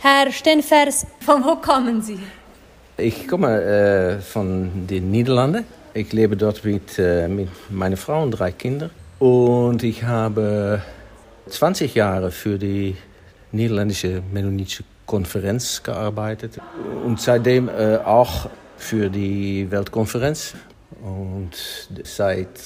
Herr Stenvers, von wo kommen Sie? Ich komme von den Niederlanden. Ich lebe dort mit meiner Frau und 3 Kindern. Und ich habe 20 Jahre für die niederländische Mennonitische Konferenz gearbeitet. Und seitdem auch für die Weltkonferenz. Und seit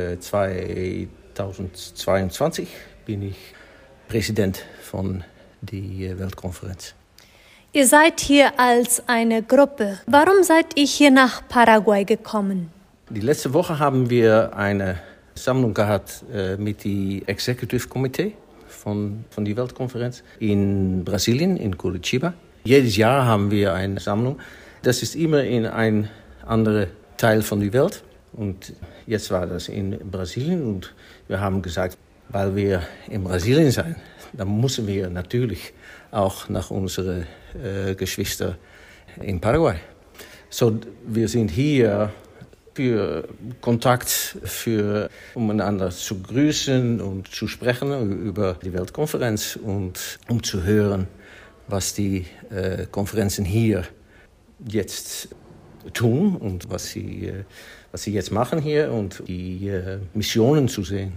2022 bin ich Präsident von der Weltkonferenz. Ihr seid hier als eine Gruppe. Warum seid ihr hier nach Paraguay gekommen? Die letzte Woche haben wir eine Sammlung gehabt mit dem Executive Committee von der Weltkonferenz in Brasilien, in Curitiba. Jedes Jahr haben wir eine Sammlung. Das ist immer in ein anderer Teil von der Welt. Und jetzt war das in Brasilien. Und wir haben gesagt, weil wir in Brasilien sind, dann müssen wir natürlich auch nach unseren Geschwistern in Paraguay. So, wir sind hier für Kontakt, um einander zu grüßen und zu sprechen über die Weltkonferenz und um zu hören, was die Konferenzen hier jetzt tun und was sie jetzt machen hier und die Missionen zu sehen.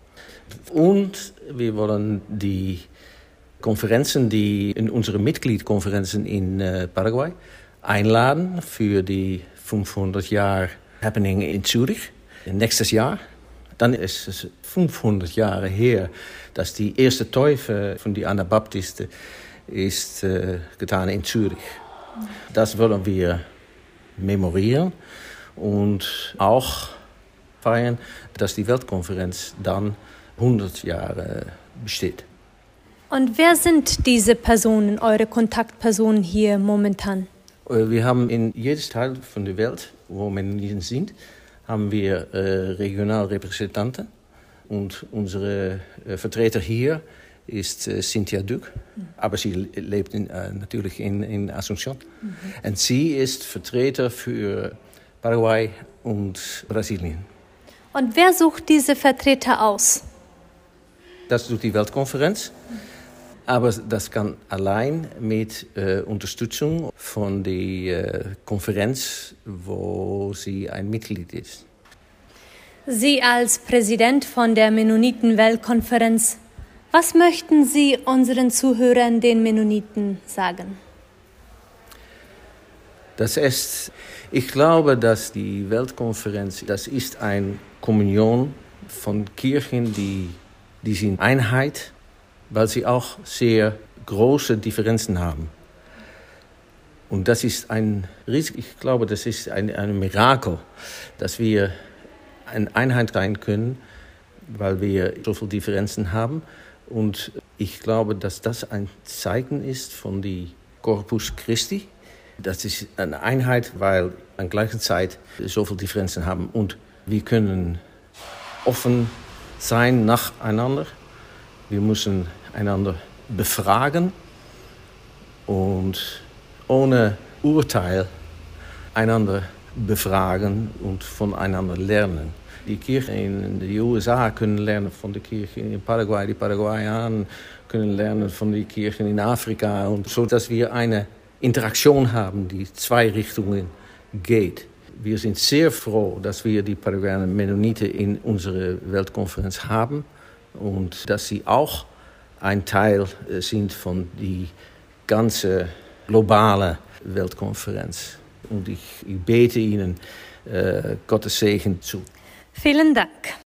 Und wir wollen die Konferenzen, die in unsere Mitgliedkonferenzen in Paraguay einladen für die 500 Jahre Happening in Zürich nächstes Jahr. Dann ist es 500 Jahre her, dass die erste Taufe von den Anabaptisten ist getan in Zürich. Das wollen wir memorieren und auch feiern, dass die Weltkonferenz dann 100 Jahre besteht. Und wer sind diese Personen, eure Kontaktpersonen hier momentan? Wir haben in jedem Teil von der Welt, wo Mennoniten sind, haben wir Regionalrepräsentanten. Und unsere Vertreter hier ist Cynthia Duc, aber sie lebt natürlich in Asunción. Und sie ist Vertreter für Paraguay und Brasilien. Und wer sucht diese Vertreter aus? Das tut die Weltkonferenz. Aber das kann allein mit Unterstützung von der Konferenz, wo sie ein Mitglied ist. Sie als Präsident von der Mennoniten-Weltkonferenz, was möchten Sie unseren Zuhörern, den Mennoniten, sagen? Ich glaube, dass die Weltkonferenz, das ist eine Kommunion von Kirchen, die sind Einheit, weil sie auch sehr große Differenzen haben. Und das ist ich glaube, das ist ein Mirakel, dass wir eine Einheit sein können, weil wir so viele Differenzen haben. Und ich glaube, dass das ein Zeichen ist von dem Corpus Christi. Das ist eine Einheit, weil wir an gleicher Zeit so viele Differenzen haben. Und wir können offen sein nacheinander. Wir müssen einander befragen und ohne Urteil einander befragen und voneinander lernen. Die Kirchen in den USA können lernen von der Kirche in Paraguay, die Paraguayaner können lernen von den Kirchen in Afrika, und so, dass wir eine Interaktion haben, die 2 Richtungen geht. Wir sind sehr froh, dass wir die Paraguayaner Mennoniten in unserer Weltkonferenz haben und dass sie auch ein Teil sind von der ganzen globalen Weltkonferenz. Und ich bete Ihnen Gottes Segen zu. Vielen Dank.